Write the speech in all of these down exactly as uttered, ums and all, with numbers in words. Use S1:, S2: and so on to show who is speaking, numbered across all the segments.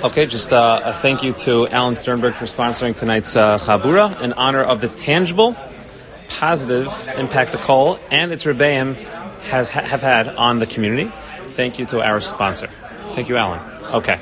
S1: Okay, just uh, a thank you to Alan Sternberg for sponsoring tonight's uh, Chabura in honor of the tangible, positive impact the Kol and its Rebbeim has ha- have had on the community. Thank you to our sponsor. Thank you, Alan. Okay.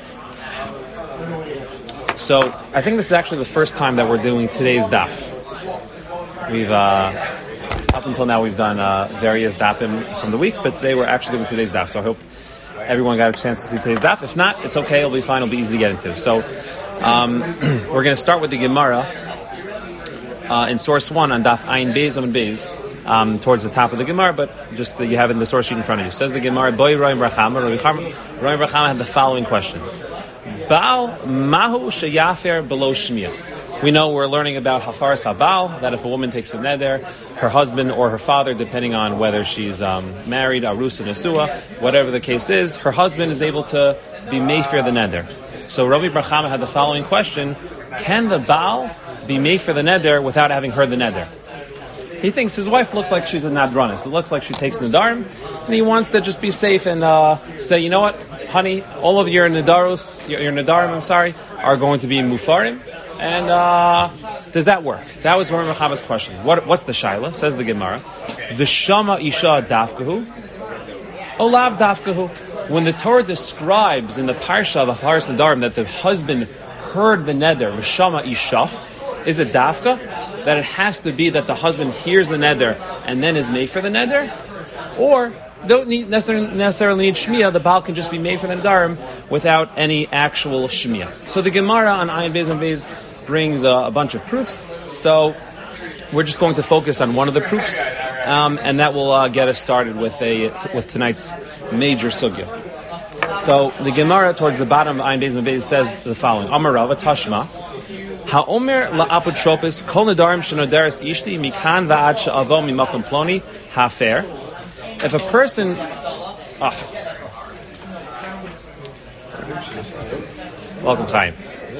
S1: So, I think this is actually the first time that we're doing today's daf. We've, uh, up until now, we've done uh, various dafim from the week, but today we're actually doing today's daf. So I hope everyone got a chance to see today's daf. If not, it's okay. It'll be fine. It'll be easy to get into. So, um, we're going to start with the Gemara uh, in source one on daf Ayin Beis Amud Beis, um, towards the top of the Gemara, but just uh, you have it in the source sheet in front of you. It says the Gemara, Boi Roim Rachama. Roim Rachama had the following question: Baal Mahu Sheyafer Below Shmiya. We know we're learning about Hafaras HaBaal, that if a woman takes a neder, her husband or her father, depending on whether she's um, married, Arusa, Nesua, whatever the case is, her husband is able to be Mefer the neder. So Rabbi Brachama had the following question: can the Baal be Mefer the neder without having heard the neder? He thinks his wife looks like she's a Nadranis. It looks like she takes Nadarim, and he wants to just be safe and uh, say, you know what, honey, all of your Nadarus, your, your Nadarim, I'm sorry, are going to be Mufarim. And uh, does that work? That was Rabbi Rachama's question. What, what's the shaila? Says the Gemara, V'shama isha dafkahu, olav dafkahu. When the Torah describes in the parsha of Hafaras Nadarim that the husband heard the neder, V'shama isha, is it dafka? That it has to be that the husband hears the neder and then is made for the neder? Or don't need necessarily, necessarily need shmiya, the Baal can just be made for the nadarim without any actual shmiya. So the Gemara on Ayin Beis Amud Beis brings uh, a bunch of proofs. So we're just going to focus on one of the proofs, um, and that will uh, get us started with a with tonight's major sugya. So the Gemara towards the bottom of Ayin Beis Amud Beis says the following: Amar Rava Tashma Ha'omer la'apotropos kol nadarim shenodaris ishti mikan va'ad she'avo mimakom ploni hafer. If a person, oh. welcome Chaim.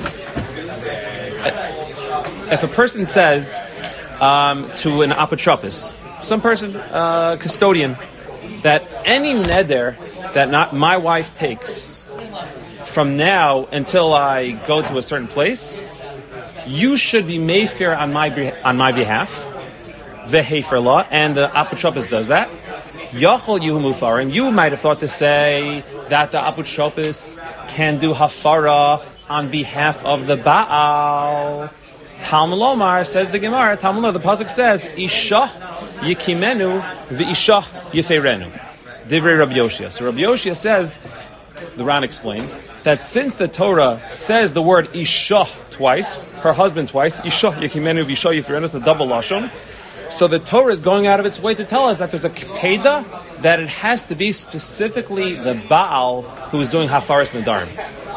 S1: If a person says um, to an apotropos, some person, uh, custodian, that any neder that not my wife takes from now until I go to a certain place, you should be mefer on my on my behalf, vehefer law, and the apotropos does that. Yachol Yuhu Mufarim, you might have thought to say that the apotropos can do hafara on behalf of the Baal. Talmud Lomar, says the Gemara, Talmud Lomar, the pasuk says, Isha yikimenu v'isha yiferenu. Divrei Rabbi Yoshia. So Rabbi Yoshia says, the Ran explains, that since the Torah says the word Isha twice, her husband twice, Isha yikimenu v'isha yiferenu, it's the double lashon. So the Torah is going out of its way to tell us that there's a kpeda, that it has to be specifically the Baal who is doing hafaras nadarim.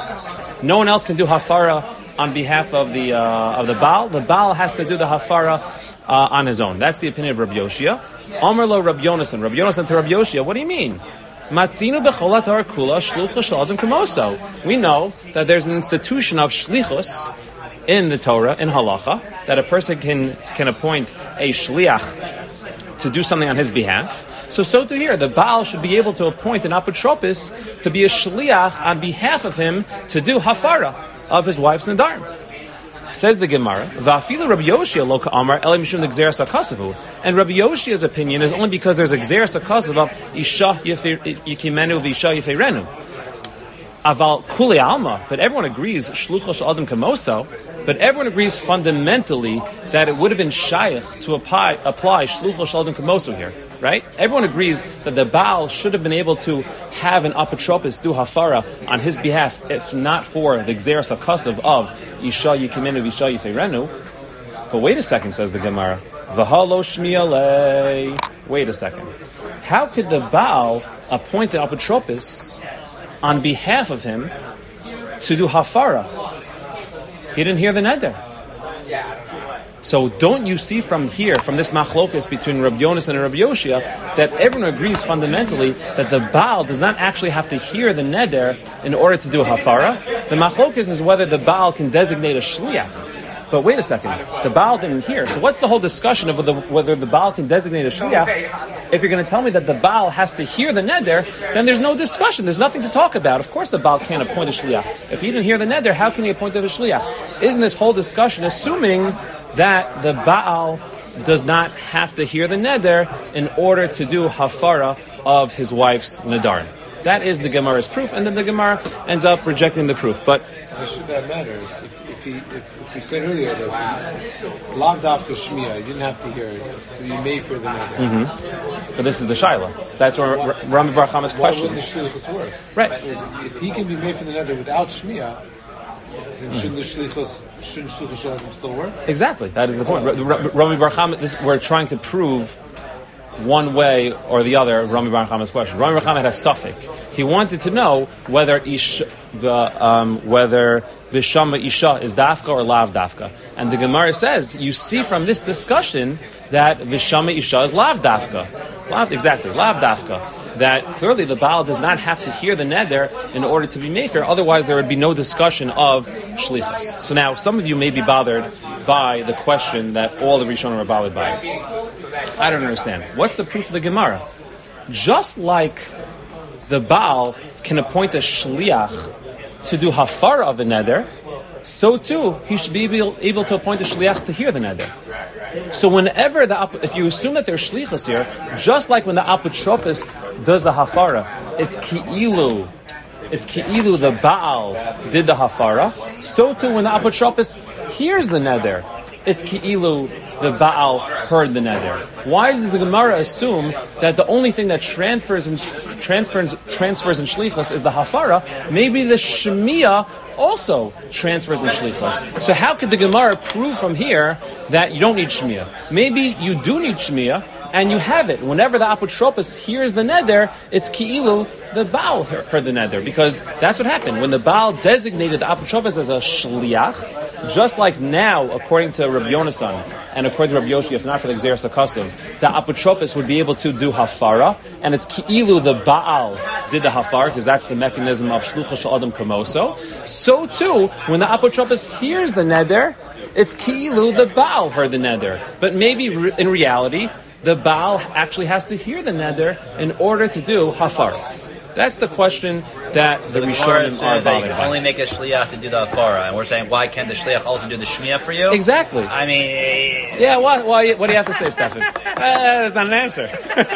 S1: No one else can do hafara on behalf of the uh, of the Baal. The Baal has to do the hafara uh, on his own. That's the opinion of Rabbi Yoshia. Amar lo Rabbi Yonasan. Rabbi Yonasan to Rabbi Yoshia. What do you mean? Matzinu b'chol haTorah kula shluchus shel adam kamoso. We know that there's an institution of shlichus in the Torah, in halacha, that a person can can appoint a shliach to do something on his behalf. So, so to here, the Baal should be able to appoint an apotropos to be a shliach on behalf of him to do hafara of his wife's nadarim. Says the Gemara, Va'afilu Rabbi Yoshia lo ka'amar ele mishum d'gzeras hakasavu. And Rabbi Yoshia's opinion is only because there's a gzeras hakasav of isha yikimenu v'isha yiferenu. Aval kuli alma, but everyone agrees shluchos adam kamoso. But everyone agrees fundamentally that it would have been shaykh to apply, apply shluchos adam kamoso here, right? Everyone agrees that the Baal should have been able to have an apotropos do hafara on his behalf, if not for the gzeras hakasav of isha yikimenu v'isha yiferenu. But wait a second, says the Gemara. V'halo shmiyalei. Wait a second. How could the Baal appoint an apotropos on behalf of him to do hafara? He didn't hear the neder. So don't you see from here, from this machlokas between Rabbi Yonasan and Rabbi Yoshia, that everyone agrees fundamentally that the Baal does not actually have to hear the neder in order to do hafara? The machlokas is whether the Baal can designate a shliach. But wait a second, the Baal didn't hear. So what's the whole discussion of whether, whether the Baal can designate a shliach? If you're going to tell me that the Baal has to hear the neder, then there's no discussion. There's nothing to talk about. Of course the Baal can't appoint a shliach. If he didn't hear the neder, how can he appoint a shliach? Isn't this whole discussion assuming that the Baal does not have to hear the neder in order to do hafara of his wife's nedarim? That is the Gemara's proof, and then the Gemara ends up rejecting the proof. But
S2: why should that matter? If, if, he, if, if we said earlier that it's logged off to Shmiya, you didn't have to hear it to be made for the neder.
S1: Mm-hmm. But this is the Shaila. That's where R- Rami Bar Chama's question.
S2: Why wouldn't the shlichus work?
S1: Right.
S2: If he can be made for the neder without Shmiya, then shouldn't the shlichus shouldn't shlichus shalakim still work?
S1: Exactly. That is the point. R- R- Rami Bar Chama, this, we're trying to prove one way or the other Rami Bar Chama's question. Rami Bar Chama had a suffix. He wanted to know whether ish, the, um, whether Vishama Isha is dafka or lav dafka. And the Gemara says, you see from this discussion that Vishama Isha is lav dafka. Lav, exactly, lav dafka. That clearly the Baal does not have to hear the neder in order to be mefer, otherwise there would be no discussion of shlichus. So now, some of you may be bothered by the question that all the Rishonim are bothered by. I don't understand. What's the proof of the Gemara? Just like the Baal can appoint a shliach to do hafara of the neder, so too he should be able, able to appoint a shliach to hear the neder. So whenever the, if you assume that there's shlichus here, just like when the apotropos does the hafara, it's ki'ilu, it's ki'ilu the Baal did the hafara, so too when the apotropos hears the neder, it's ki'ilu the Baal heard the neder. Why does the Gemara assume that the only thing that transfers and transfers transfers in shlichus is the hafara? Maybe the shemiya also transfers in shlichus. So how could the Gemara prove from here that you don't need shemiya? Maybe you do need shemiya, and you have it. Whenever the apotropos hears the neder, it's ki'ilu the Baal heard the neder, because that's what happened. When the Baal designated the apotropos as a shliach, just like now, according to Rabbi Yonasan, and according to Rabbi Yoshi, if not for the Gzeras HaKasav, the apotropos would be able to do hafara, and it's ki'ilu the Baal did the hafara, because that's the mechanism of shlucha shel adam kamoso. So too, when the apotropos hears the neder, it's ki'ilu the Baal heard the neder. But maybe re- in reality, the Baal actually has to hear the neder in order to do hafara. That's the question that the Rishonim are bothered by.
S3: You can only make a shliach to do the hafara, and we're saying, why can't the shliach also do the shmiya for you?
S1: Exactly.
S3: I mean,
S1: yeah. What? Why, what do you have to say, Stefan? uh, that's not an answer.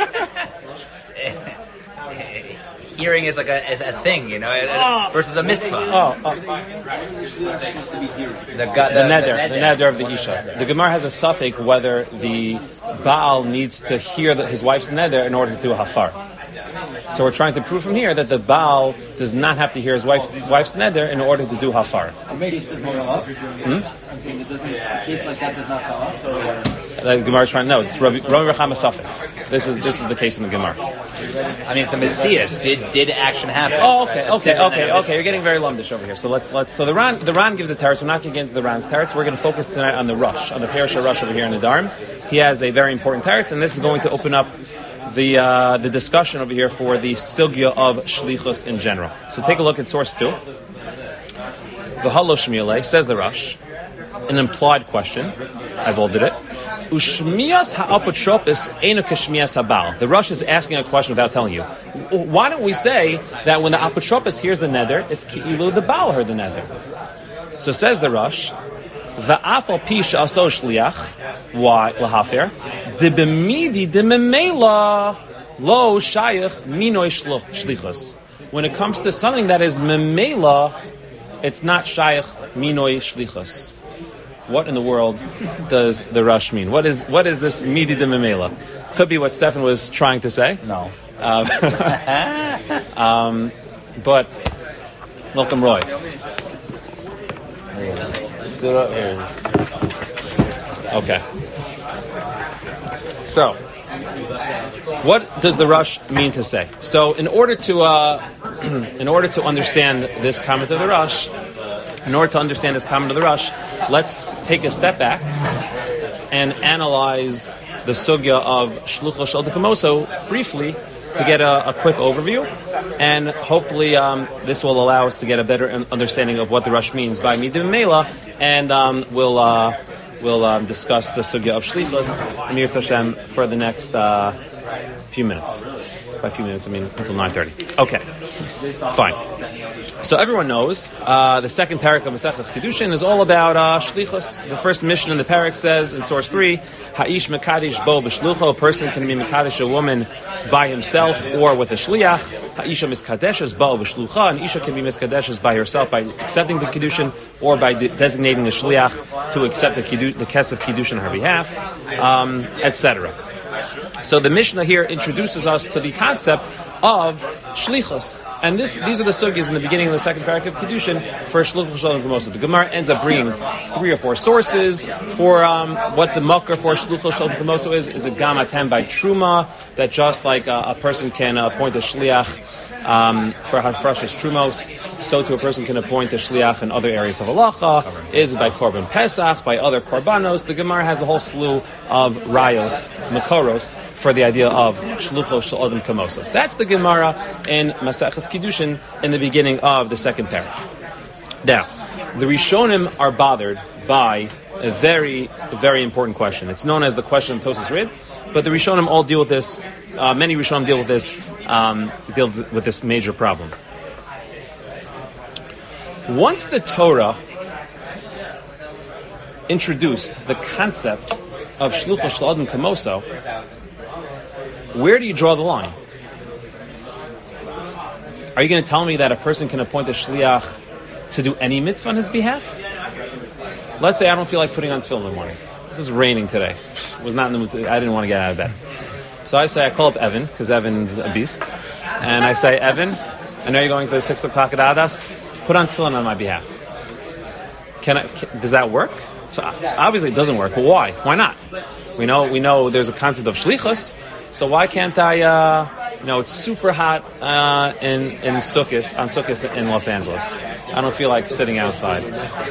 S3: Hearing is like a, is a thing, you know, oh. versus a mitzvah.
S1: Oh, oh. The,
S3: the, the,
S1: the neder, the neder of the isha. The Gemara has a suffix whether the Baal needs to hear the, his wife's neder in order to do a hafar. So we're trying to prove from here that the Baal does not have to hear his wife's, wife's neder in order to do hafar.
S4: Hmm? A case like that does not come up. So
S1: the Gemara is trying to know. It's Rabbi Rechama Safek. This is this is the case in the Gemara.
S3: I mean, it's a Messias. Did did action happen?
S1: Oh, okay, okay, okay, okay. You're getting very lumdish over here. So let's let's. So the Ran the Ran gives a teretz. We're not going to get into the Ran's teretz. We're going to focus tonight on the Rush, on the Parasha Rush over here in the Dharm. He has a very important teretz, and this is going to open up the uh, the discussion over here for the sugya of shlichus in general. So take a look at source two. The Halo Shmiele says the Rush, an implied question. I bolded it. Ushmias ha'apotropis einu k'shmias habal. The Rush is asking a question without telling you. Why don't we say that when the apotropis hears the neder, it's ki'ilu the Baal heard the neder? So says the Rush, va'afal pi she'aso shliach, why lahafer? De b'midi de memela lo shayach minoi shlichus. When it comes to something that is memela, it's not shayach minoi shlichus. What in the world does the Rush mean? What is what is this midi de memela? Could be what Stefan was trying to say.
S3: No.
S1: Um, um, but welcome, Roy. Okay. So, what does the Rush mean to say? So, in order to uh, in order to understand this comment of the Rush, in order to understand this comment of the Rush, let's take a step back and analyze the sugya of shluchos shel dekamoso briefly to get a, a quick overview, and hopefully um, this will allow us to get a better understanding of what the Rush means by Midim Mela, and um, we'll uh, we'll um, discuss the sugya of Shlichus Amir Tashem for the next uh, few minutes. By a few minutes, I mean until nine thirty. Okay, fine. So everyone knows uh, the second parak of Maseches Kedushin is all about uh, shlichus. The first mission in the parak says in source three, Ha'ish mekadesh bo b'shlucho. A person can be mekadesh a woman by himself or with a shliach. Ha'isha miskadeshes bo b'shlucha. An isha can be miskadeshes by herself by accepting the kedushin or by de- designating a shliach to accept the kedu- the kes of kedushin on her behalf, um, et cetera. So the Mishnah here introduces us to the concept of shlichus, and this these are the sugyas in the beginning of the second parak of Kedushin for shluchus shalom kamoso. The Gemara ends up bringing three or four sources for um, what the makar for shluchus shalom kamoso is. Is a gamatem by truma, that just like a, a person can appoint a shliach um, for hafrashas trumos, so to a person can appoint a shliach in other areas of halacha. Is by korban pesach, by other korbanos. The Gemara has a whole slew of rayos, makoros, for the idea of shluchos shalom kamoso. That's the Gemara in Maseches Kedushin in the beginning of the second parak. Now, the Rishonim are bothered by a very, very important question. It's known as the question of Tosas Rid, but the Rishonim all deal with this. Uh, many Rishonim deal with this. Um, deal with this major problem. Once the Torah introduced the concept of shluchos shalom kamoso, where do you draw the line? Are you going to tell me that a person can appoint a shliach to do any mitzvah on his behalf? Let's say I don't feel like putting on tefillin in the morning. It was raining today. It was not in the mood to, I didn't want to get out of bed. So I say, I call up Evan, because Evan's a beast. And I say, Evan, I know you're going to the six o'clock at Adas. Put on tefillin on my behalf. Can I? Can, does that work? So obviously it doesn't work, but why? Why not? We know we know there's a concept of shlichus, so why can't I, uh, you know, it's super hot uh, in, in Sukkot, on Sukkot in Los Angeles. I don't feel like sitting outside.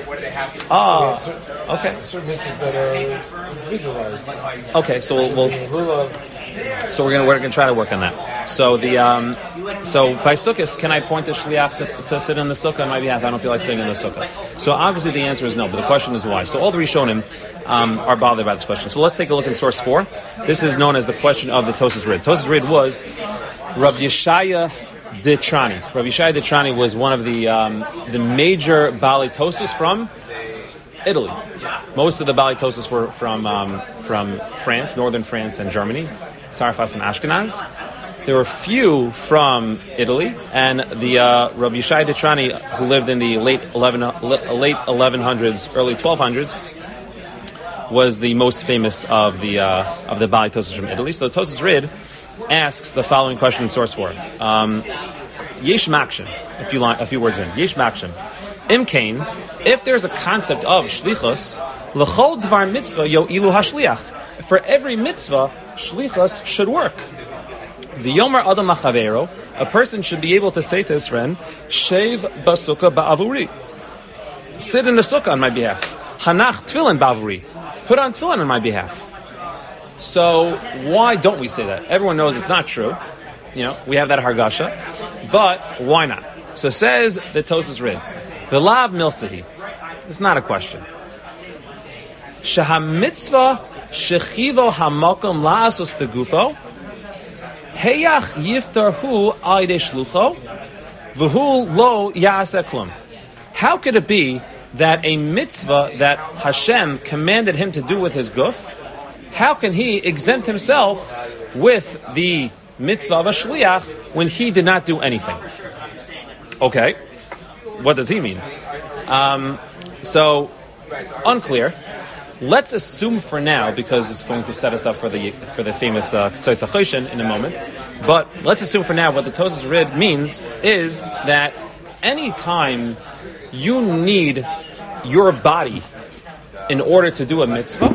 S1: Oh, okay.
S2: Certain mitzvahs that are individualized.
S1: Okay, so we'll, we'll so we're gonna we're gonna try to work on that. So the um, so by Sukkot, can I point the shliach to, to sit in the sukkah on my behalf? I don't feel like sitting in the sukkah. So obviously the answer is no, but the question is why. So all the Rishonim um, are bothered by this question. So let's take a look in source four. This is known as the question of the Tosas Rid. Tosas Rid was Rabbi Yeshaya Ditrani. Rabbi Yeshaya Ditrani was one of the um, the major Bali Tosas from Italy. Most of the Bali Tosas were from um, from France, northern France, and Germany, Sarfas and Ashkenaz. There were few from Italy, and the uh, Rabbi Yeshaya Ditrani, who lived in the late eleven late eleven hundreds, early twelve hundreds, was the most famous of the uh, of the Bali Tosas from Italy. So the Tosas Rid asks the following question in source four. Um, Yesh Makshin, a few line, a few words in. Yesh Makshin. Imkain, if there's a concept of shlichus, l'chol dvar mitzvah yo ilu hashliach. For every mitzvah, shlichus should work. The Yomer Adam Machavero, a person should be able to say to his friend, Shev basukah ba'avuri. Sit in the sukkah on my behalf. Hanach tefillin ba'avuri. Put on tefillin on my behalf. So why don't we say that? Everyone knows it's not true. You know, we have that hargasha. But why not? So says the Tosas Rid. V'lav milsahi. It's not a question. Shaha mitzvah shechivo hamakom la'asos begufo heyach yiftar hu aide shlucho v'hu lo ya'aseh klum. How could it be that a mitzvah that Hashem commanded him to do with his guf, how can he exempt himself with the mitzvah of a shliach when he did not do anything? Okay, what does he mean? Um, so, unclear. Let's assume for now, because it's going to set us up for the for the famous Ktsois HaChoshen in a moment, but let's assume for now what the Tosas Rid means is that any time you need your body in order to do a mitzvah,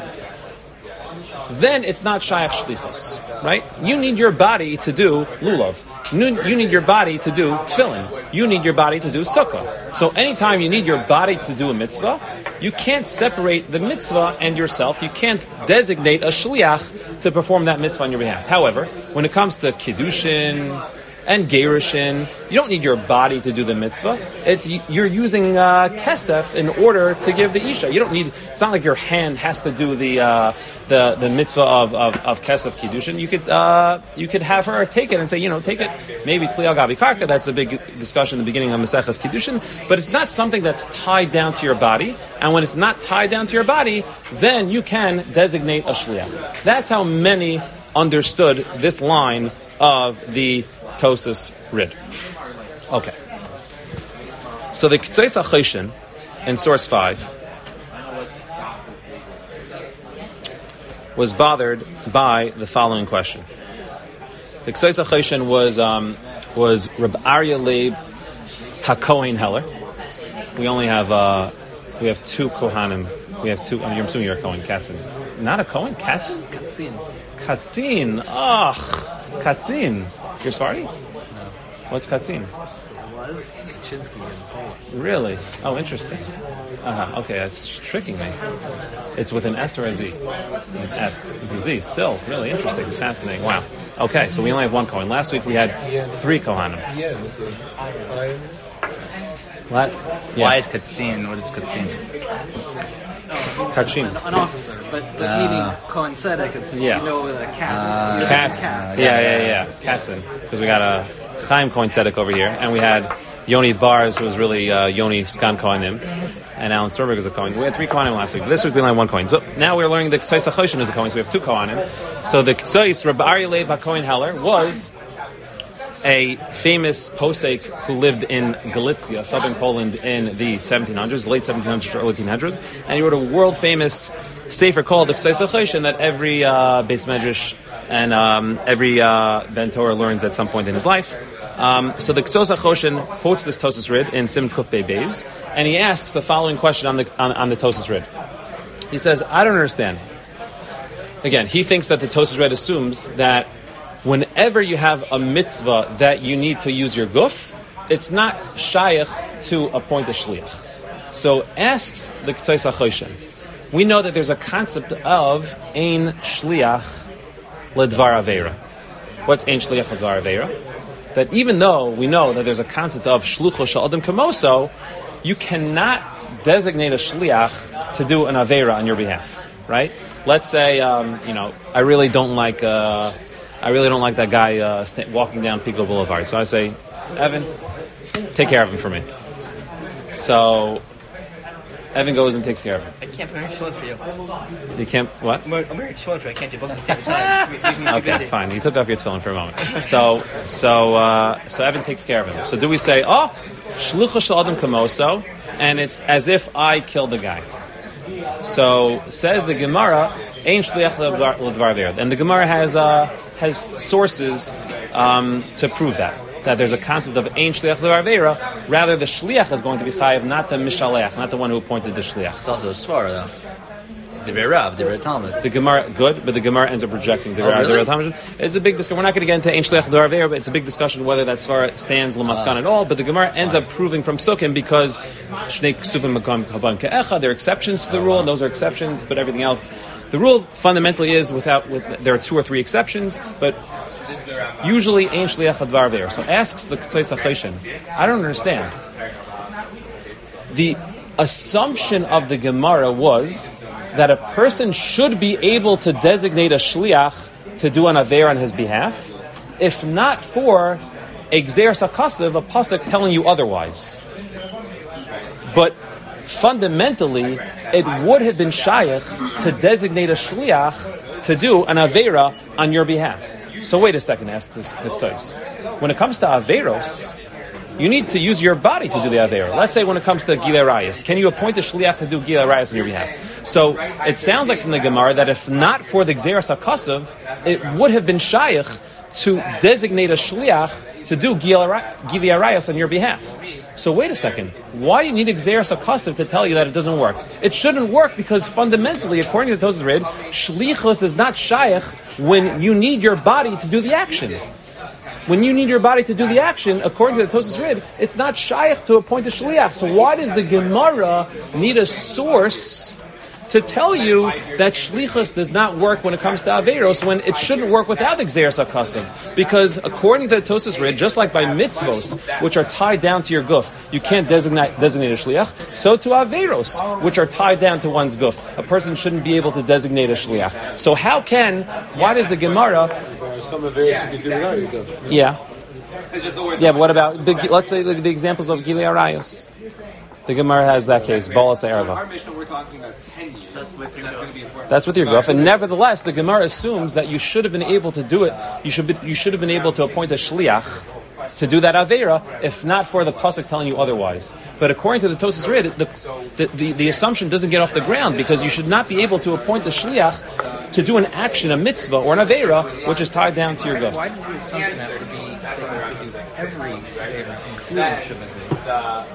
S1: then it's not shayach shlichus, right? You need your body to do lulav. You need your body to do tefillin. You need your body to do sukkah. So anytime you need your body to do a mitzvah, you can't separate the mitzvah and yourself. You can't designate a shliach to perform that mitzvah on your behalf. However, when it comes to kiddushin and gerushin, you don't need your body to do the mitzvah. It's you're using uh, kesef in order to give the isha. You don't need. It's not like your hand has to do the uh, the the mitzvah of of, of kesef kiddushin. You could uh, you could have her take it and say, you know, take it. Maybe tlial gabi karka. That's a big discussion in the beginning of Maseches Kiddushin. But it's not something that's tied down to your body. And when it's not tied down to your body, then you can designate a shliach. That's how many understood this line of the Tosas Rid. Okay. So the Ketzeis HaChoshen in source five was bothered by the following question. The Ketzeis HaChoshen was um, was Reb Aryeh Leib HaKohen Heller. We only have uh, we have two Kohanim. We have two. I'm assuming you're a Kohen, Katzin. Not a Kohen, Katzin.
S4: Katzin.
S1: Katzin. Ugh, Katzin. You're Sephardi? No. What's Katzin?
S4: It was Chinsky in Poland.
S1: Really? Oh, interesting. Uh-huh. Okay, that's tricking me. It's with an S or a Z? It's S. It's a Z. Still, really interesting. Fascinating. Wow. Okay, so we only have one Kohen. Last week we had three Kohanim. What? Yeah.
S3: Why is Katzin? What is Katzin?
S1: Kachim.
S4: An, an officer, but, but
S3: Uh,
S4: meaning coincident, it's,
S1: Yeah.
S4: you know, the cats.
S3: Uh,
S4: You know,
S1: Cats.
S4: cats.
S1: Yeah, yeah, yeah. Katzin. Because we got a Chaim Kohen Tzedek over here, and we had Yoni Bars, who was really uh, Yoni Skan Kohanim, and Alan Storberg is a Kohen. We had three Kohanim last week. This week we only have one Kohen. So now we're learning the Ketzeis HaChoshen is a Kohen, so we have two Kohanim. So the Ketzeis, Reb Aryeh Leib HaKohen Heller, was a famous posek who lived in Galicia, southern Poland, in the seventeen hundreds, late seventeen hundreds to early eighteen hundreds, and he wrote a world-famous sefer called the Ketzeis HaChoshen that every uh, Beis Medrash and um, every uh, Ben Torah learns at some point in his life. Um, so the Ketzeis HaChoshen quotes this Tosas Rid in Sim Kuf Bey Beis, and he asks the following question on the on, on the Tosas Rid. He says, I don't understand. Again, he thinks that the Tosas Rid assumes that whenever you have a mitzvah that you need to use your guf, it's not shayach to appoint a shliach. So asks the Ketzeis HaChoshen, we know that there's a concept of ein shliach ledvar aveira. What's ein shliach ledvar aveira? That even though we know that there's a concept of shlucho shel adam kamoso, you cannot designate a shliach to do an aveira on your behalf, right? Let's say, um, you know, I really don't like... Uh, I really don't like that guy uh, st- walking down Pico Boulevard. So I say, Evan, take care of him for me. So Evan goes and takes care of him.
S5: I can't. I'm very chilling for you.
S1: You can't, what?
S5: I'm very, I'm very chilling for you. I can't do both at the same time. You- you- you're
S1: Okay,
S5: busy.
S1: fine. You took off your tefillin for a moment. So, so, uh, so Evan takes care of him. So do we say, oh, shlucha shel adam kamoso, and it's as if I killed the guy? So says the Gemara, ein shliach ledvar aveira, and the Gemara has uh, has sources um, to prove that. That there's a concept of ein shliach ledvar aveira. Rather, the shliach is going to be chayiv, not the mishalech, not the one who appointed the shliach.
S3: It's also a svara, though. Divrei Rav, Divrei Talmud.
S1: The Gemara, good, but the Gemara ends up rejecting the
S3: Oh, really?
S1: Talmud. It's a big discussion. We're not going to get into Ein Shliach Ledvar Aveira, but it's a big discussion whether that svara stands Lamaskan at all. But the Gemara ends up proving from Sukkim because Shnei Ksuvim Makam Haban Ke'echa. There are exceptions to the rule, and those are exceptions. But everything else, the rule fundamentally is without. With, there are two or three exceptions, but usually Ein Shliach Ledvar Aveira. So asks the Ketzeis HaChoshen, I don't understand. The assumption of the Gemara was that a person should be able to designate a shliach to do an aver on his behalf, if not for a gzeir sakasiv, a pasuk telling you otherwise. But fundamentally, it would have been shayach to designate a shliach to do an avera on your behalf. So wait a second, ask this the Ktsois. When it comes to averos, you need to use your body to do the avera. Let's say when it comes to Gilei Rayas, can you appoint a shliach to do Gilei Rayas on your behalf? So it sounds like from the Gemara that if not for the Gzeras HaKasav, it would have been shayach to designate a shliach to do Gilei Rayas on your behalf. So wait a second. Why do you need a Gzeras HaKasav to tell you that it doesn't work? It shouldn't work because fundamentally, according to Tosas Rid, shlichus is not shayach when you need your body to do the action. when you need your body to do the action, according to the Tosas Rid, it's not shaykh to appoint a shliach. So why does the Gemara need a source to tell you that shlichus does not work when it comes to averos, when it shouldn't work without the gzeres hakasav? Because according to the Tosas Rid, just like by mitzvos, which are tied down to your guf, you can't designate designate a shliach. So to averos, which are tied down to one's guf, a person shouldn't be able to designate a shliach. So how can? Why does the Gemara?
S2: There are some averos you can do without your guf.
S1: Yeah. Yeah, but what about? Let's say the, the examples of Gilei Arayos. The Gemara has that case, Balas Erva.
S6: Our Mishnah, we're talking about ten years. That's, with that's going to be important.
S1: That's with your guf, and nevertheless, the Gemara assumes that you should have been able to do it. You should be, you should have been able to appoint a shliach to do that avera, if not for the pasuk telling you otherwise. But according to the Tosas Rid, the, the, the, the assumption doesn't get off the ground because you should not be able to appoint the shliach to do an action, a mitzvah or an avera, which is tied down to your guf.
S4: Why does the assumption have to be that you could do every avera, including Shabbat?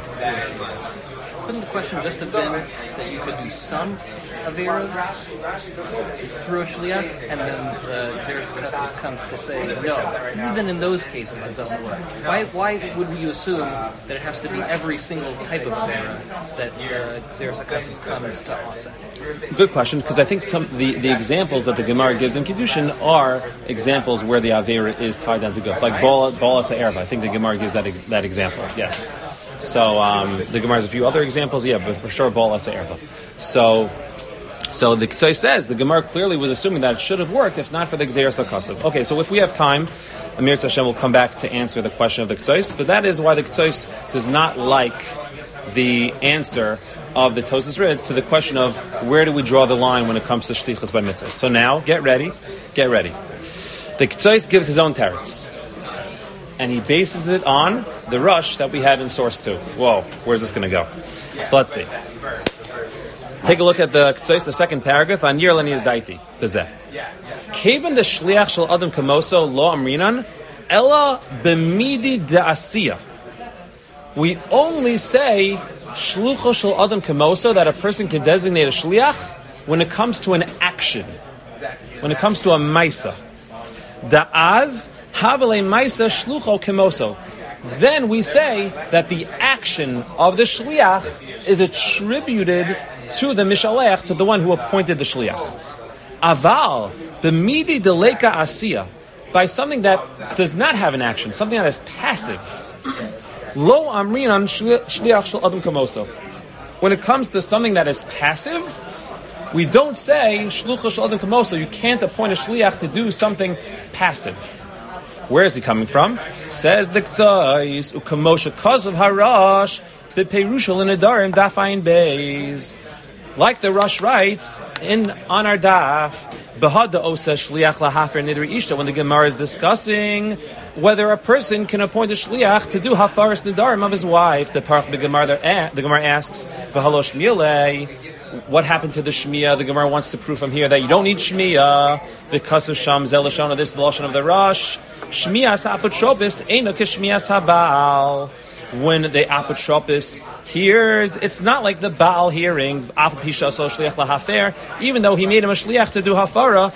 S4: Couldn't the question just have been that you could do some averas through a shliach, and then the Xeris Kassav comes to say no, even in those cases it doesn't work? Why why would you assume that it has to be every single type of avera that uh, Xeris Kassav comes to offset?
S1: Good question, because I think some the, the examples that the Gemara gives in Kiddushin are examples where the avera is tied down to guf, like Bala Erva. I think the Gemara gives that ex, that example. Yes. So um, the Gemara has a few other examples, yeah, but for sure, Baal Asa Erva. So, so the Ketzai says the Gemara clearly was assuming that it should have worked if not for the Gzeres HaKasav. Okay, so if we have time, Amir Tzashem will come back to answer the question of the Ketzai, but that is why the Ketzai does not like the answer of the Tosas Rid to the question of where do we draw the line when it comes to Shlichus by Mitzvahs. So now, get ready, get ready. The Ketzai gives his own teretz, and he bases it on the rush that we had in source two. Whoa, where's this going to go? So let's see. Take a look at the Ketzos, the second paragraph. An yir lani is daiti. Bezeh. Kaven the shliach shel adam kamoso lo amrinan ella b'midi de'asiya. We only say shlucho shel adam kamoso, that a person can designate a shliach when it comes to an action, when it comes to a maisa. Da'az Havale Maisa Shlucho Kemoso. Then we say that the action of the shliach is attributed to the mishalech, to the one who appointed the shliach. Aval b'midi deleka asiya, by something that does not have an action, something that is passive. Lo amrinan shliach shel adam kamoso. When it comes to something that is passive, we don't say shlucho shel adam kamoso. You can't appoint a shliach to do something passive. Where is he coming from? Says the K'tzais, u'kamosha kazav harash b'perushal in adarim dafayin beis. Like the Rush writes in on our daf, behada osa shliach lahafer nidri ishta, when the Gemara is discussing whether a person can appoint a shliach to do hafaris nidarim of his wife. The parach b'Gemara, the Gemara asks, v'halo shmiyalei, what happened to the shmiya? The Gemara wants to prove from here that you don't need shmiya because of sham zelashon. This is the lashon of the Rush. Shmiyas apotropis eino k'shmiyas habal. When the apotropis hears, it's not like the Baal hearing. Even though he made him a shliach to do hafara,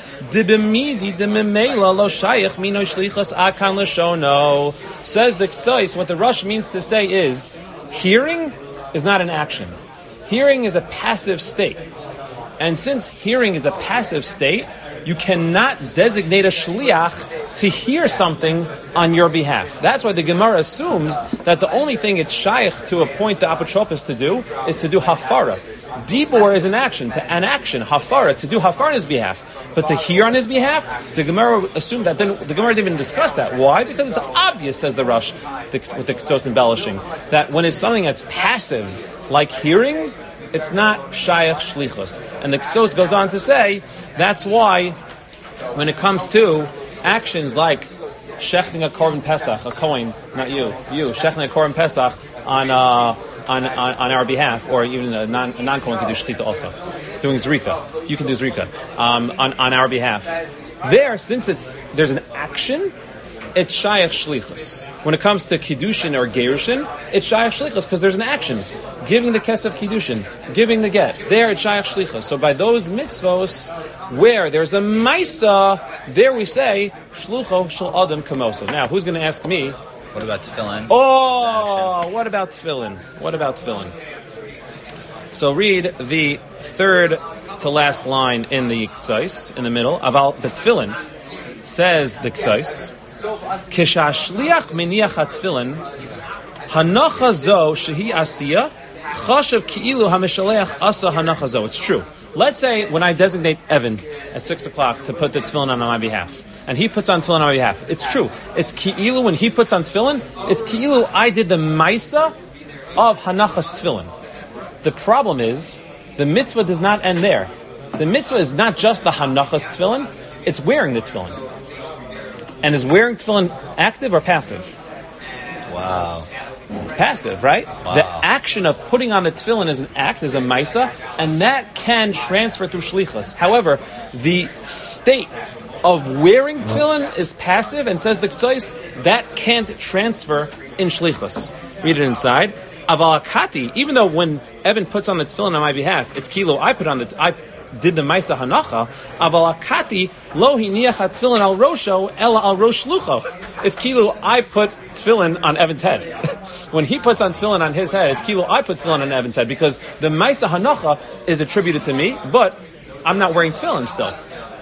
S1: says the K'tzais, what the Rush means to say is, hearing is not an action. Hearing is a passive state. And since hearing is a passive state, you cannot designate a shliach to hear something on your behalf. That's why the Gemara assumes that the only thing it's shaykh to appoint the apotropos to do is to do hafara. Dibor is an action, to, an action, hafara, to do hafara on his behalf. But to hear on his behalf, the Gemara assumed that, then the Gemara didn't even discuss that. Why? Because it's obvious, says the Rush, the, with the Ketzos embellishing, that when it's something that's passive, like hearing, it's not shaykh shlichus. And the Ketzos goes on to say, that's why, when it comes to actions like shechting a korban pesach, a kohen, not you, you, shechting a korban pesach on, uh, on, on, on our behalf, or even a non, a non-kohen can do shechita also, doing zrika. You can do zrika, um, on, on our behalf. There, since it's, there's an action, it's shaykh shlichus. When it comes to kiddushin or gerushin, it's shaykh shlichus because there's an action. Giving the kesef kiddushin, giving the get. There it's shaykh shlichus. So by those mitzvos, where there's a maisa, there we say shlucho shel adam kamoso. Now, who's going to ask me?
S3: What about tefillin?
S1: Oh, what about tefillin? What about tefillin? So read the third to last line in the K'tzais, in the middle. Aval betfillin, says the K'tzais, Kishashliach miniach hatfillin, hanacha zo shehi asiya, chashav ki'ilu hamishaleach asa hanacha zo. It's true. Let's say when I designate Evan at six o'clock to put the tefillin on my behalf, and he puts on tefillin on my behalf. It's true. It's ki'ilu when he puts on tefillin, it's ki'ilu I did the maisa of hanachas tefillin. The problem is, the mitzvah does not end there. The mitzvah is not just the hanachas tefillin, it's wearing the tefillin. And is wearing tefillin active or passive?
S3: Wow.
S1: Passive, right?
S3: Wow.
S1: The action of putting on the tefillin is an act, is a maisa, and that can transfer through shlichus. However, the state of wearing tefillin is passive, and says the K'tzais, that can't transfer in shlichus. Read it inside. Avalakati, even though when Evan puts on the tefillin on my behalf, it's kilo, I put on the, t- I did the maisa hanacha, avalakati, lo hiniach tefillin al rosho, ela al rosh shlucho. It's kilo, I put tefillin on Evan's head. When he puts on tefillin on his head, it's kilo, I put tefillin on Evan's head, because the maisa hanacha is attributed to me, but I'm not wearing tefillin still.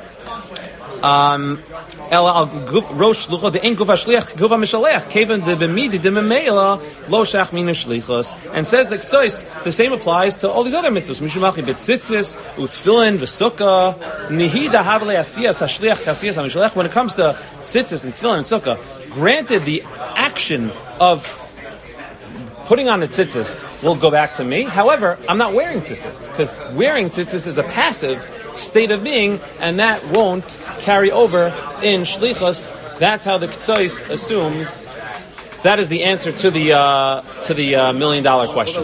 S1: Um, Ela al rosh shlucho de ein guva shliach guva mishaleach kevan de b'midi de memeila lo shach minu shlichos, and says the K'tzais the same applies to all these other mitzvahs. Mishumachi betzitzis utfilin v'sukkah nihida havle asiyas hashliach kasiyas hamishaleach. When it comes to tzitzis and tefillin and sukkah, granted the action of putting on the tzitzis will go back to me. However, I'm not wearing tzitzis, because wearing tzitzis is a passive state of being, and that won't carry over in shlichus. That's how the K'tzais assumes. That is the answer to the uh, to the uh, million dollar question.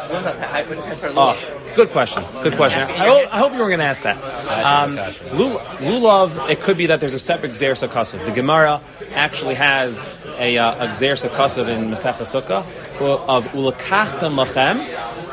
S1: Oh, good question. Good question. I hope, I hope you were going to ask that. Um, lulav, it could be that there's a separate Gzeir Sakasav. The Gemara actually has a, uh, a Gzeir Sakasav in Masechah Sukkah of ulakachtem lachem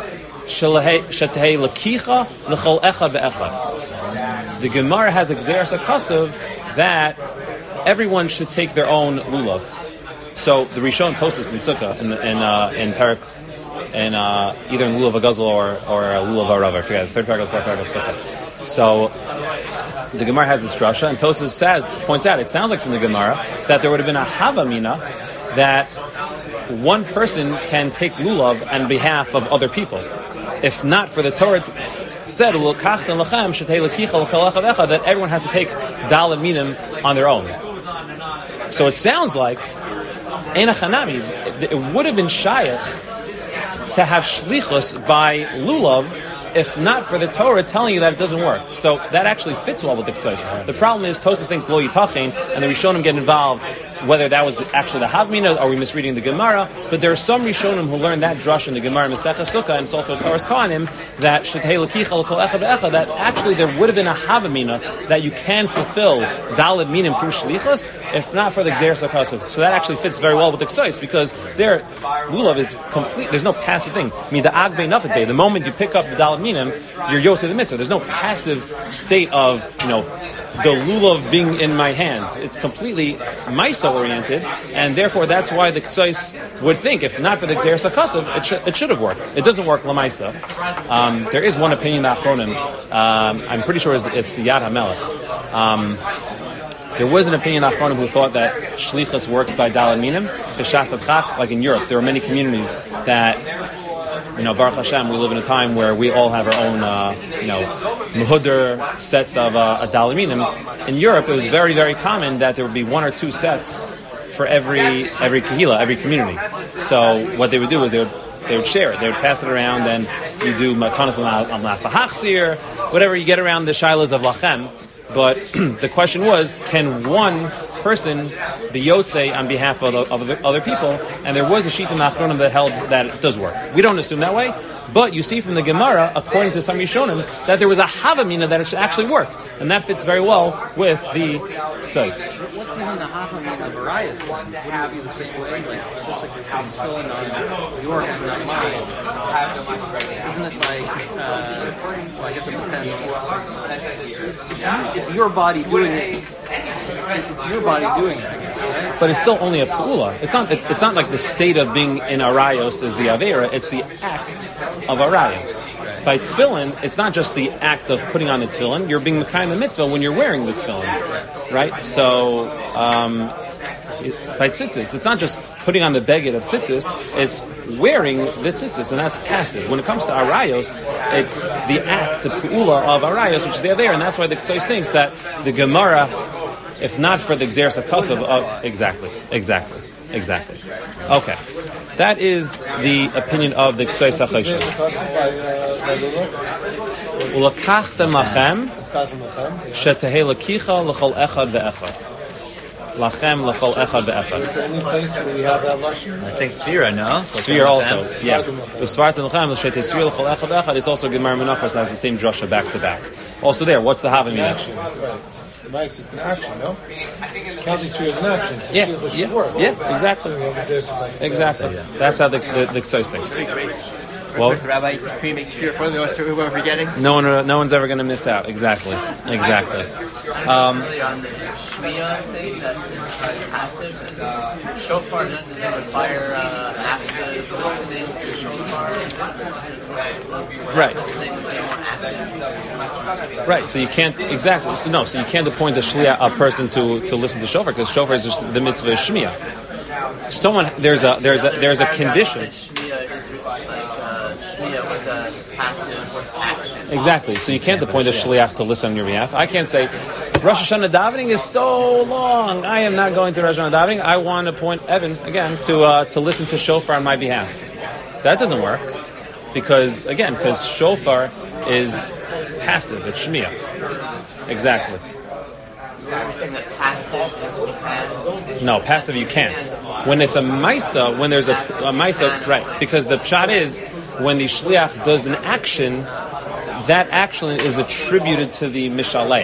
S1: shetehei lakicha l'chol echad ve'echad. The Gemara has a Gzeir Sakasav that everyone should take their own lulav. So the Rishon Tosas in Sukkah in the, in uh, in Parak, in uh, either in Lulav Agazal or or uh, Lulav Arav, I forget the third paragraph, fourth paragraph of Sukkah. So the Gemara has this drasha, and Tosas says points out it sounds like from the Gemara that there would have been a havamina that one person can take lulav on behalf of other people, if not for the Torah t- said that everyone has to take dalet minim on their own. So it sounds like Eina Chanami, it would have been shayach to have shlichus by lulav, if not for the Torah telling you that it doesn't work. So that actually fits well with the K'tzais. The problem is Tosas thinks lo yitachin, and the Rishonim get involved, whether that was the, actually the Havmina, or are we misreading the Gemara? But there are some Rishonim who learn that drush in the Gemara Masechah Sukkah, and it's also Torah's Kohanim, that shetei lakicha l'kol echad ve'echad, that actually there would have been a Havamina that you can fulfill daled minim through shlichus, if not for the Gzeir Sakasav. So that actually fits very well with the K'tzais, because there, lulav is complete, there's no passive thing. I mean, the agbei nafik bay, the moment you pick up the daled minim, you're yosei the mitzvah. There's no passive state of, you know, the lulav being in my hand. It's completely maisa oriented, and therefore that's why the K'tzais would think, if not for the Gzeir Sakasav, it, sh- it should have worked. It doesn't work lamaisa. Um, there is one opinion that Achronim, um, I'm pretty sure it's the, it's the Yad HaMelech. Um, there was an opinion that Achronim who thought that shlichus works by daled minim, b'shas adchach, like in Europe. There are many communities that, you know, Baruch Hashem, we live in a time where we all have our own, uh, you know, muhuder sets of uh, daled minim. In Europe, it was very, very common that there would be one or two sets for every every kahila, every community. So what they would do is they would they would share it. They would pass it around, and you do matanos on last lahachzir, whatever you get around the shilas of lachem. But the question was, can one person be Yotzei on behalf of, the, of the other people, and there was a Shita Nachronim that held that it does work. We don't assume that way, but you see from the Gemara, according to some Rishonim, that there was a Havamina that it should actually work, and that fits very well with the Tzais.
S4: What's even the Havamina of Arias? Wouldn't be the same thing, like just like how you fill in on your and not mine. Isn't it like? Uh, well, I guess it depends. It's, it's your body doing it. It's your body doing it, I guess, right?
S1: But it's still only a pula. It's not. It, it's not like the state of being in arayos is the avera. It's the act of arayos. Right. By tefillin, it's not just the act of putting on the tefillin. You're being mekayim the mitzvah when you're wearing the tefillin, right? So um, it, by tzitzis, it's not just putting on the beged of tzitzis. It's wearing the tzitzis, and that's passive. When it comes to arayos, it's the act, the pu'ula of arayos, which is the avera, and that's why the Ktsos thinks that the Gemara, if not for the Gzeres HaKasav, uh, exactly, exactly, exactly. Okay, that is the opinion of the Ktsos HaChayshin. Ulakachtem lachem shetehei lakicha l'chol echad ve'echad. Lachem l'chol echad ve'echad.
S2: Is there any place where we have that lashon?
S3: I think Sfira, no?
S1: Sfira also, yeah. Usvartan lachem l'shetei Sfira l'chol echad ve'echad. It's also Gemara Menachos has the same drasha back to back. Also there, what's the Havamina?
S2: Action, right. Nice, it's an action, no? Counting Sfira is an action. So
S1: Yeah,
S2: Sfira should
S1: yeah,
S2: work.
S1: yeah, exactly,
S2: Exactly.
S1: exactly. That's how the the, the Ktsos thinks. Well,
S5: Rabbi, can you make sure for the who we're forgetting?
S1: no one, no one's ever going to miss out. Exactly, exactly. Um,
S7: Really on the Shmiya thing, that it's like passive. Shofar doesn't require uh, active listening to shofar.
S1: Right.
S7: Listening is more active.
S1: Right, so you can't exactly. So no, so you can't appoint a shliach, a person to, to listen to shofar because shofar is just the mitzvah of shmiya. Someone there's a there's a there's a condition.
S7: Shmiya is like uh, Shmiya was a passive action.
S1: Exactly. So you can't appoint a shliach to listen on your behalf. I can't say Rosh Hashanah davening is so long. I am not going to Rosh Hashanah davening. I want to appoint Evan again to uh, to listen to shofar on my behalf. That doesn't work because again, because shofar is passive. It's shmiya. Exactly.
S7: You're saying that passive you can.
S1: No, passive you can't. When it's a maisa, when there's a, a maisa, right? Because the pshat is when the shliach does an action, that action is attributed to the mishaleh.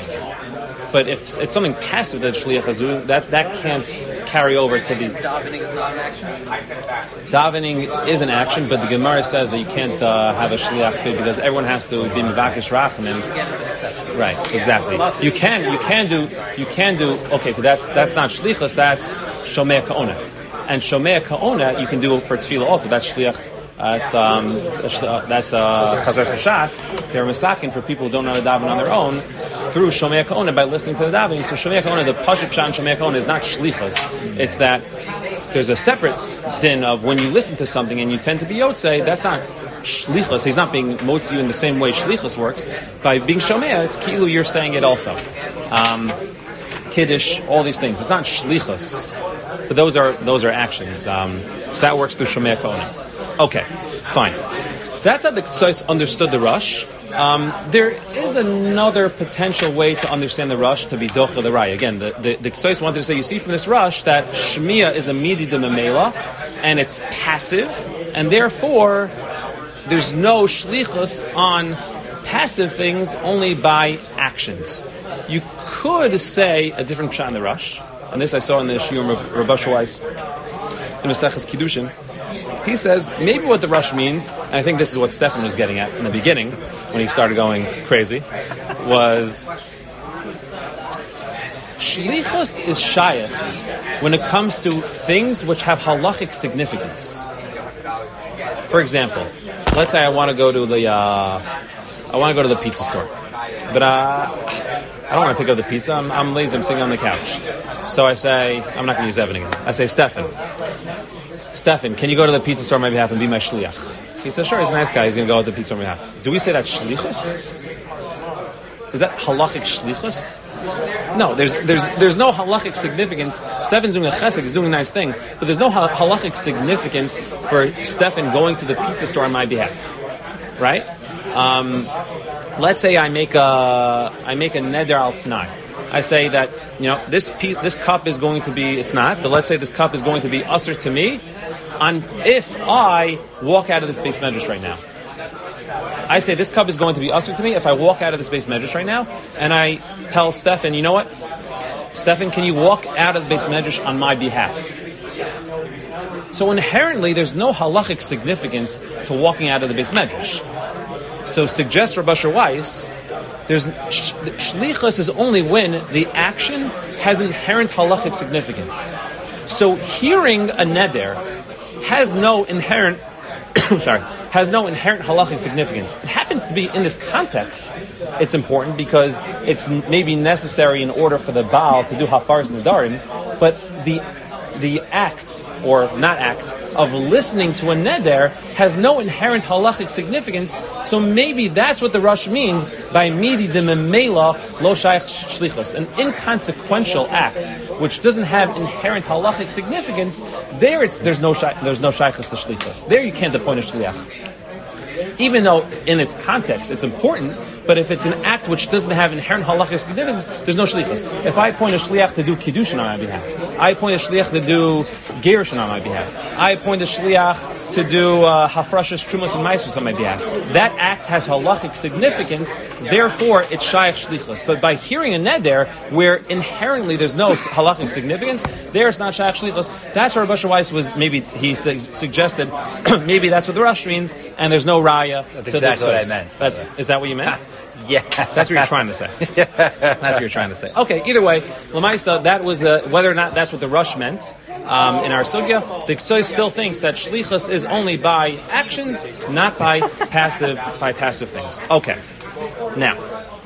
S1: But if it's something passive that shliach is doing, that that can't carry over to the
S4: Davening is not an action.
S1: davening is an action, but the Gemara says that you can't uh, have a shliach because everyone has to be mevakish rachamim. Right, exactly. You can, you can do, you can do. Okay, but that's that's not shlichus. That's shomei kaona, and shomei kaona you can do for tefillah also. That's shliach. Uh, it's, um, that's uh, chazar sashatz. They're misakin for people who don't know how to daven on their own through shomei kaona by listening to the davening. So shomei kaona, the pashut pshat in shomei kaona is not shlichus. It's that there's a separate din of when you listen to something and you tend to be yotzei. That's not shlichus. He's not being motzi in the same way shlichus works. By being shomei, it's kilu. You're saying it also. Um, kiddush, all these things. It's not shlichus, but those are those are actions. Um, so that works through shomei kaona. Okay, fine. That's how the Ktsos understood the Rush. Um, there is another potential way to understand the Rush to be Docha the Raya. Again, the, the, the Ktsos wanted to say, you see from this Rush that Shmiya is a Midi de Memela, and it's passive, and therefore there's no Shlichus on passive things, only by actions. You could say a different pshat in the Rush, and this I saw in the Shiur of Rabbi Shawais in Maseches Kiddushin. He says, maybe what the Rush means, and I think this is what Stefan was getting at in the beginning, when he started going crazy, was Shlichus is shayach when it comes to things which have halachic significance. For example, let's say I want to go to the, uh, I want to go to the pizza store, but uh, I don't want to pick up the pizza, I'm, I'm lazy, I'm sitting on the couch. So I say, I'm not going to use Evan again, I say, Stefan, Stefan, can you go to the pizza store on my behalf and be my shliach? He says, sure, he's a nice guy. He's going to go to the pizza store on my behalf. Do we say that shlichus? Is that halachic shlichus? No, there's there's there's no halachic significance. Stefan's doing a chesed, he's doing a nice thing, but there's no halachic significance for Stefan going to the pizza store on my behalf, right? Um, let's say I make a I make a neder al t'nai. I say that, you know, this pe- this cup is going to be, it's not, but let's say this cup is going to be usher to me on if I walk out of this base medrash right now. I say this cup is going to be usher to me if I walk out of this base medrash right now, and I tell Stefan, you know what? Stefan, can you walk out of the base medrash on my behalf? So inherently, there's no halachic significance to walking out of the base medrash. So suggests Rabbi Asher Weiss, there's sh- shlichus is only when the action has inherent halachic significance. So hearing a neder has no inherent, sorry, has no inherent halachic significance. It happens to be in this context. It's important because it's maybe necessary in order for the Baal to do hafaras nedarim, but the the act, or not act, of listening to a neder has no inherent halachic significance, so maybe that's what the Rush means by midi de memela lo shaykh shlichus, an inconsequential act which doesn't have inherent halachic significance. There, it's there's no shay, there's no shaykhus to shlichus. There, you can't appoint a shliach. Even though in its context it's important, but if it's an act which doesn't have inherent halachic significance, there's no shlichus. If I appoint a shliach to do kiddushin on my behalf, I appoint a shliach to do gerushin on my behalf, I appoint a shliach to do uh, hafrashas, trumas, and maisus on my behalf, that act has halachic significance, therefore it's shaykh shlichus. But by hearing a neder, where inherently there's no halachic significance, there it's not shaykh shlichus. That's where Rabbi Asher Weiss was, maybe he su- suggested, maybe that's what the Rush means, and there's no raya.
S3: That's
S1: so
S3: exactly
S1: that's
S3: what I meant.
S1: That's, is that what you meant?
S3: Yeah.
S1: That's what you're trying to say. That's what you're trying to say. Okay, either way, Lamaisa, that was the, whether or not that's what the Rush meant um, in our sugya, the Ktsoy still thinks that shlichus is only by actions, not by passive by passive things. Okay. Now,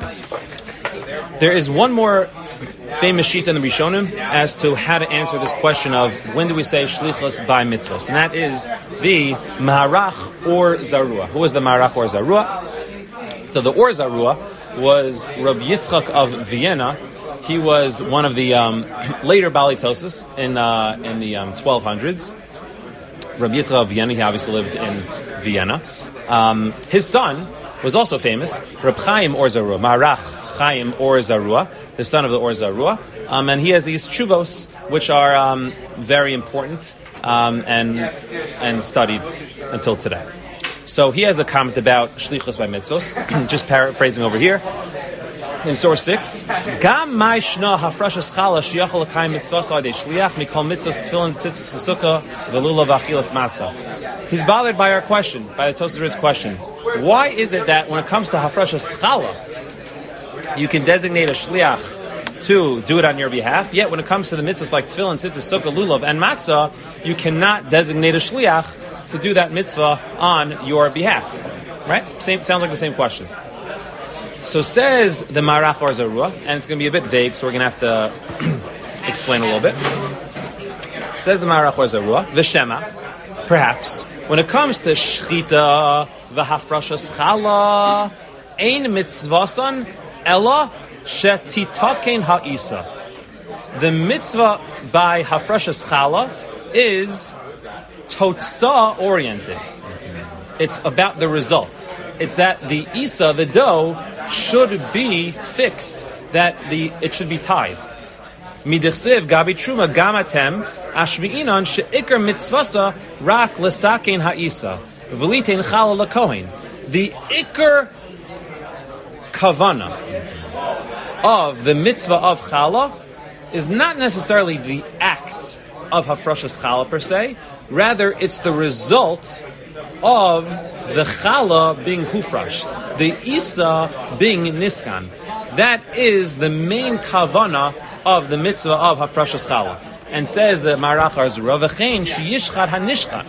S1: there is one more famous sheet in the Rishonim as to how to answer this question of when do we say shlichus by mitzvahs, and that is the Maharach or Zarua. Who is the Maharach or Zarua? So the Or Zarua was Rabbi Yitzchak of Vienna. He was one of the um, later Balei Tosas in uh, in the um, twelve hundreds. Rabbi Yitzchak of Vienna, he obviously lived in Vienna. Um, his son was also famous, Reb Chaim Or Zarua, Marach Chaim Or Zarua, the son of the Or Zarua. Um, and he has these tshuvos, which are um, very important um, and and studied until today. So he has a comment about shlichus by mitzvos, just paraphrasing over here. In source six, Gam ma'ishna hafrashas chala sheyachol l'kayim mitzvos adei shliach mikol mitzvos tefillin tzitzis sukkah v'lulav achilas matzah. He's bothered by our question, by the Tosafos question. Why is it that when it comes to hafrashas chala, you can designate a shliach to do it on your behalf, yet when it comes to the mitzvahs like tefillin, tzitzis, sukkah, lulav, and matzah, you cannot designate a shliach to do that mitzvah on your behalf? Right? Same, sounds like the same question. So says the Marach or Zarua, and it's going to be a bit vague, so we're going to have to explain a little bit. Says the Marach or Zarua, V'shema, perhaps, when it comes to shchita, v'hafrashas chala, ein mitzvasan, ella, shetitaken ha'isa. The mitzvah by hafrashas chala is totsa oriented. It's about the result. It's that the isa, the dough, should be fixed, that the it should be tithed. Midichsev gabi truma gamatem ashmi'inan she'ikar mitzvasa rak lesakein ha'isa v'litein chala lakohen. The ikar kavana of the mitzvah of chala is not necessarily the act of hafrashas chala per se. Rather, it's the result of the chala being hufrash, the isa being niskan. That is the main kavana of the mitzvah of hafrashas chala. And says the Marach or Zarua, v'chein sheyishchat hanishchat,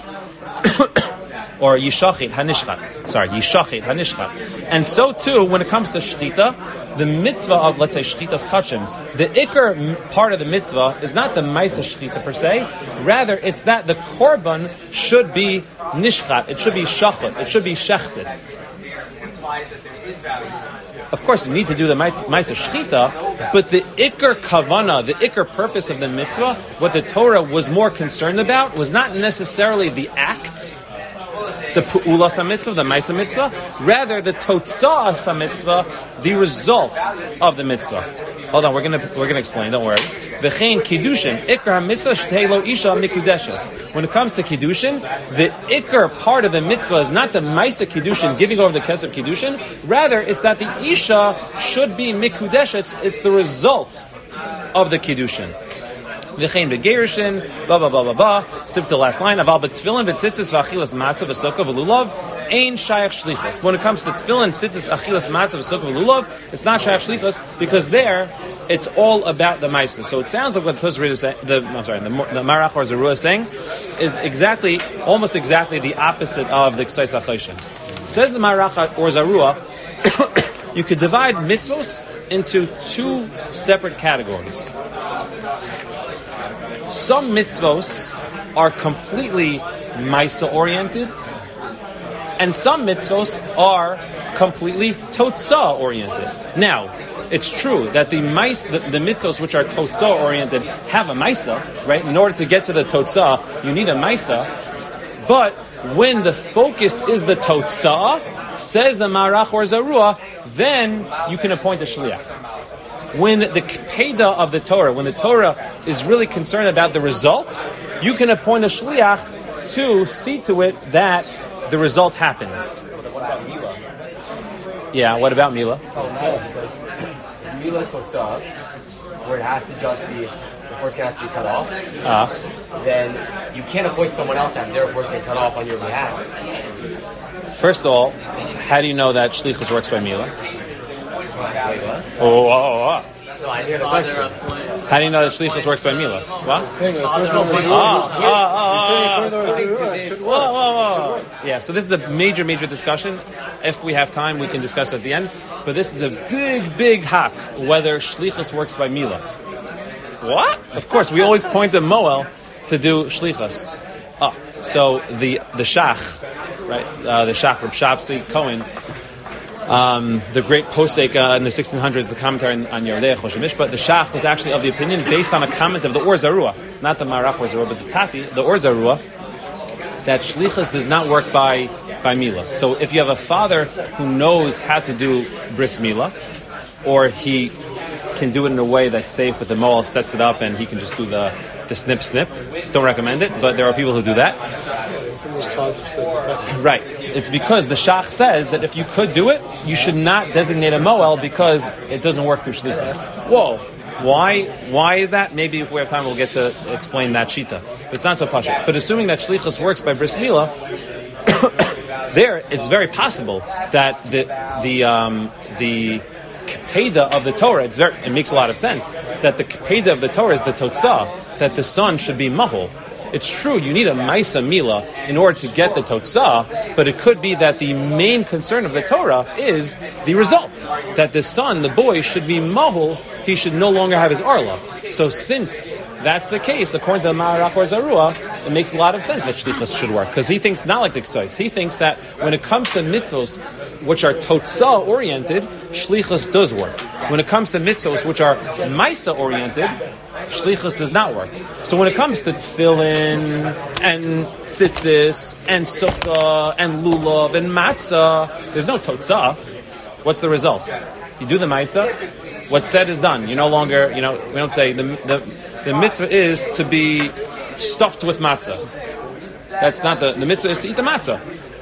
S1: or yishachit hanishchat. Sorry, yishachit hanishchat. And so too, when it comes to shchita, the mitzvah of, let's say, shchitas kachim, the ikar part of the mitzvah is not the maisa shchita per se. Rather, it's that the korban should be nishchat, it should be shachat, it should be shechted. Of course, you need to do the maisa shchita, but the ikar kavana, the ikar purpose of the mitzvah, what the Torah was more concerned about was not necessarily the act, the pu'ulas ha-mitzvah, the maisa mitzvah, rather the totzah ha-mitzvah, the result of the mitzvah. Hold on, we're gonna we're gonna explain. Don't worry. V'chein kiddushin ikar mitzvah shtei lo isha mikudeshes. When it comes to kiddushin, the ikar part of the mitzvah is not the ma'isa kiddushin, giving over the kesef kiddushin. Rather, it's that the isha should be mikudesh. It's, it's the result of the kiddushin. V'chein v'gerishin, blah blah blah blah blah. Skip the last line. Aval b'tefillin v'tzitzis v'achilas matzah v'sukkah v'lulav. Ein shayach shlichus. When it comes to tefillin, tzitzis, achilas matzah v'sukkah v'lulav, it's not shayach shlichus because there it's all about the ma'isa. So it sounds like what the Tosfos is saying. The I'm sorry, the, the Marach or Zarua is saying is exactly, almost exactly the opposite of the Ksais HaChayshin. Says the Marach or Zarua, you could divide mitzvos into two separate categories. Some mitzvos are completely Maisa oriented, and some mitzvos are completely Totzah oriented. Now, it's true that the, mais, the, the mitzvos which are Totzah oriented have a Maisa, right? In order to get to the Totzah, you need a Maisa. But when the focus is the Totzah, says the Marach or Zarua, then you can appoint a Shliach. When the Kpeda of the Torah, when the Torah is really concerned about the results, you can appoint a Shliach to see to it that the result happens.
S8: What about Mila?
S1: Yeah, what about Mila?
S8: Mila is Totzah, where it has to just be, the foreskin has to be cut off.
S1: Uh,
S8: then you can't appoint someone else to have their foreskin cut off on your behalf.
S1: First of all, how do you know that Shlichus works by Mila?
S8: Wait, what?
S1: Oh, oh, oh, oh.
S8: No, I hear the question.
S1: How do you know that Shlichus works by Mila? What? Yeah, so this is a major, major discussion. If we have time, we can discuss at the end. But this is a big, big hack, whether Shlichus works by Mila. What? Of course, we always point to Moel to do Shlichus. Oh, so the the Shach, right? Uh, the Shach, Reb Shapsi Cohen, um, the great posek uh, in the sixteen hundreds, the commentary on, on Yerdei Choshemish, but the Shach was actually of the opinion, based on a comment of the Or Zarua, not the Marach Or Zarua, but the Tati, the Or Zarua, that Shlichus does not work by by Mila. So if you have a father who knows how to do Bris Mila, or he can do it in a way that's safe with the Moel sets it up and he can just do the the snip snip. Don't recommend it, but there are people who do that. Right. It's because the Shach says that if you could do it, you should not designate a Moel because it doesn't work through Shlichus. Whoa. Why Why is that? Maybe if we have time we'll get to explain that Shita. But it's not so pashut. But assuming that Shlichus works by Bris Mila, there it's very possible that the the um, the Kpeda of the Torah, it's very, it makes a lot of sense that the Kpeda of the Torah is the Totzah, that the son should be Mahol. It's true, you need a Maisa Mila in order to get the Totzah, but it could be that the main concern of the Torah is the result, that the son, the boy, should be Mahol, he should no longer have his Arla. So since that's the case, according to the Marach or Zarua, it makes a lot of sense that Shlichus should work, because he thinks not like the Ksois. He thinks that when it comes to mitzvos, which are Totzah oriented, Shlichus does work. When it comes to mitzvos, which are Maisa oriented, Shlichus does not work. So when it comes to tefillin and tzitzis and sukkah and lulav and matzah, there's no totzah. What's the result? You do the maisa. What's said is done. You no longer, you know, we don't say the the, the mitzvah is to be stuffed with matzah. That's not the the mitzvah is to eat the matzah.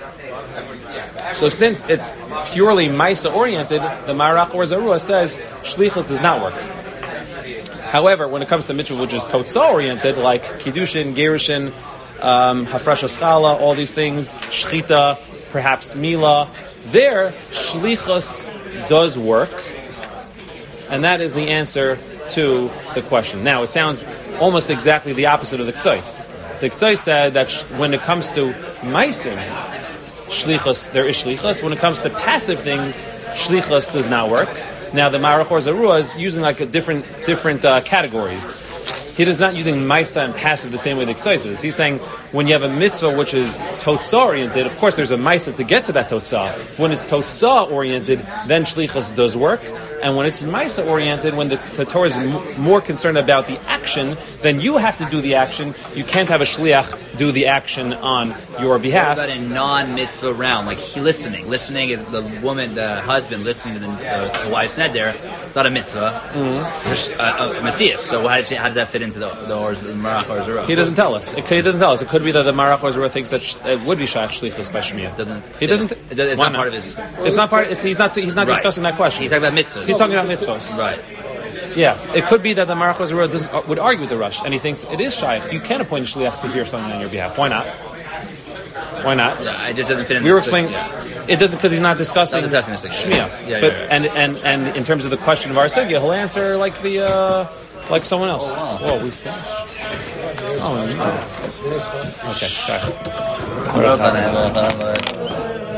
S1: So since it's purely maisa oriented, the Marach or Zarua says shlichus does not work. However, when it comes to mitzvah which is totzah oriented, like kiddushin, gerushin, um, hafresh haskala, all these things, shchita, perhaps mila, there shlichus does work, and that is the answer to the question. Now, it sounds almost exactly the opposite of the K'tzais. The K'tzais said that sh- when it comes to maisim, shlichus, there is shlichus. When it comes to passive things, shlichus does not work. Now, the Marach or Zarua is using like a different different uh, categories. He is not using maisa and passive the same way the K'tzais is. He's saying when you have a mitzvah which is totzah oriented, of course there's a maisa to get to that totzah. When it's totzah oriented, then shlichus does work. And when it's Maisa oriented, when the, the Torah is m- more concerned about the action, then you have to do the action. You can't have a shliach do the action on your behalf.
S3: What about a non-mitzvah round, like he listening? Listening is the woman, the husband listening to the, the, the wife's neder. It's not a mitzvah. Mm-hmm. There's a, a mitzvah. So how does, how does that fit into the the, or, the marach or zera?
S1: He doesn't tell us. It, he doesn't tell us. It could be that the marach or zera thinks that sh- it would be shayach shlichus by shmiyah.
S3: Doesn't.
S1: He doesn't. Th-
S3: it, it's
S1: Why
S3: not
S1: not?
S3: part of his.
S1: It's not part. It's, he's not. He's not
S3: Right.
S1: discussing that question.
S3: He's talking about mitzvahs.
S1: He's talking about mitzvahs.
S3: Right.
S1: Yeah, it could be that the Marach Ozero doesn't uh, would argue with the Rush, and he thinks it is shaykh. You can appoint a shliach to hear something on your behalf. Why not? Why not?
S3: Yeah, it just doesn't fit in.
S1: We were
S3: this thing,
S1: explaining
S3: yeah.
S1: it doesn't because he's not discussing
S3: Not discussing this thing,
S1: shmiyah.
S3: yeah. Yeah,
S1: but
S3: yeah, yeah.
S1: and and and in terms of the question of our sugya, he'll answer like the uh, like someone else.
S3: Oh, wow.
S1: Whoa, we finished. Oh no. Okay, sorry.
S3: Baruch Adonai.